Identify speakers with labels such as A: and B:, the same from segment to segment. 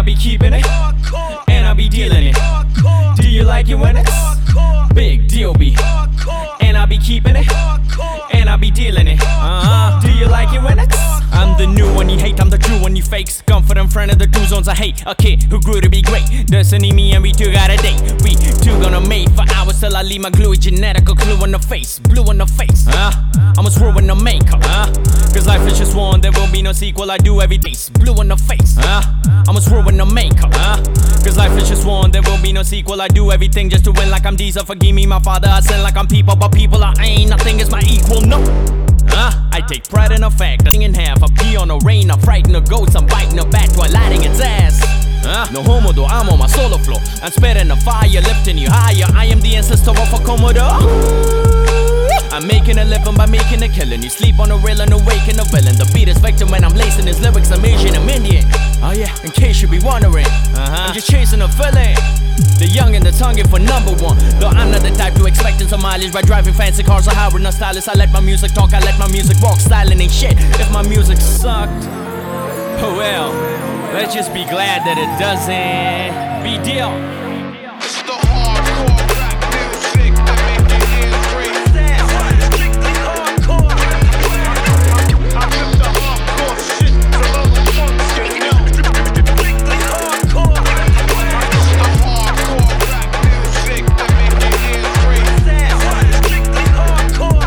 A: I be keeping it, and I be dealing it. Do you like it when it's big deal be? And I be keeping it, and I be dealing it. Do you like it when it's I'm the new one you hate, I'm the true one you fake. Scum for them friend of the two zones I hate. A kid who grew to be great. Destiny, me and we two got a date. We two gonna mate for hours till I leave my gluey genetical clue on the face. Blue on the face, I'ma ruin the makeup, cause life is just one, there will be no sequel. I do every day, blue on the face, I'ma ruin the makeup, cause life is just one, there will be no sequel. I do everything just to win like I'm Diesel. Forgive me my father, I sin like I'm people. But people I ain't, nothing is my equal, no. I take pride in the fact that in half I pee on the rain, I frighten the ghosts, I'm biting the bat while lighting its ass. No homo though, I'm on my solo flow. I'm spitting the fire, lifting you higher. I am the ancestor of a Komodo. I'm making a living by making a killing. You sleep on the rail and awaken a villain. The beat is victim when I'm lacing his lyrics. I'm Asian, I'm Indian. Oh yeah, in case you be wondering, I'm just chasing a feeling. The young and the tongue for number one. Though I'm not the type to expect some mileage by driving fancy cars or hiring a stylist. I let my music talk, I let my music walk. Styling ain't shit if my music sucked. Oh well, let's just be glad that it doesn't be deal.
B: It's the hardcore rap music that make your ears ring. Strictly hardcore. I flip the hardcore shit to level funks, you know. Strictly hardcore. It's the hardcore rap music that make your ears ring. Strictly hardcore.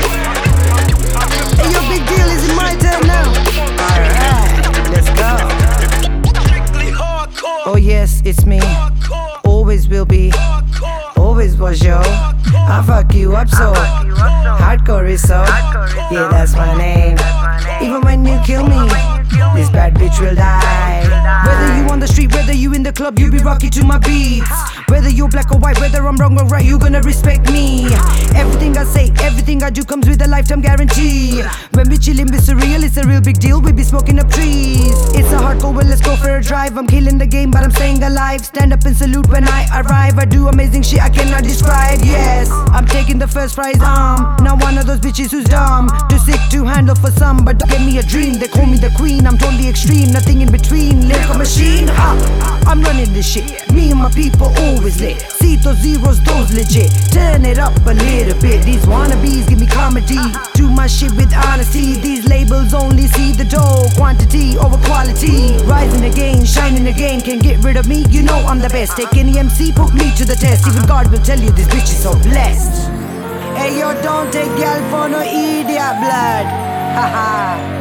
C: Hey yo, big deal, is it my turn now? Alright, let's go.
B: Strictly hardcore.
C: Oh yes, it's me. Always will be. Always was, yo. I fuck you up so. Hardcore is so. Yeah, that's my name. Even when you kill me, this bad bitch will die. Whether you on the street, whether you in the club, you be rocky to my beats. Whether you're black or white, whether I'm wrong or right, you gonna respect me. Everything I say, everything I do comes with a lifetime guarantee. When we chillin' with surreal, it's a real big deal. We be smoking up trees. It's a hardcore, well let's go for a drive. I'm killing the game, but I'm staying alive. Stand up and salute when I arrive. I do amazing shit I cannot describe. Yes, I'm taking the first prize. Now one of those bitches who's dumb, too sick to handle for some, but don't get me a dream. They call me the queen. I'm totally extreme, nothing in between. Lyrical machine. I'm running this shit. Me and my people always lit. See those zeros, those legit. Turn it up a little bit. These wannabes give me comedy. Do my shit with honesty. These labels only see the dough. Quantity over quality. Rising again, shining again. Can't get rid of me, you know I'm the best. Take any MC, put me to the test. Even God will tell you this bitch is so blessed. Hey yo, don't take gal for no idiot blood. Haha.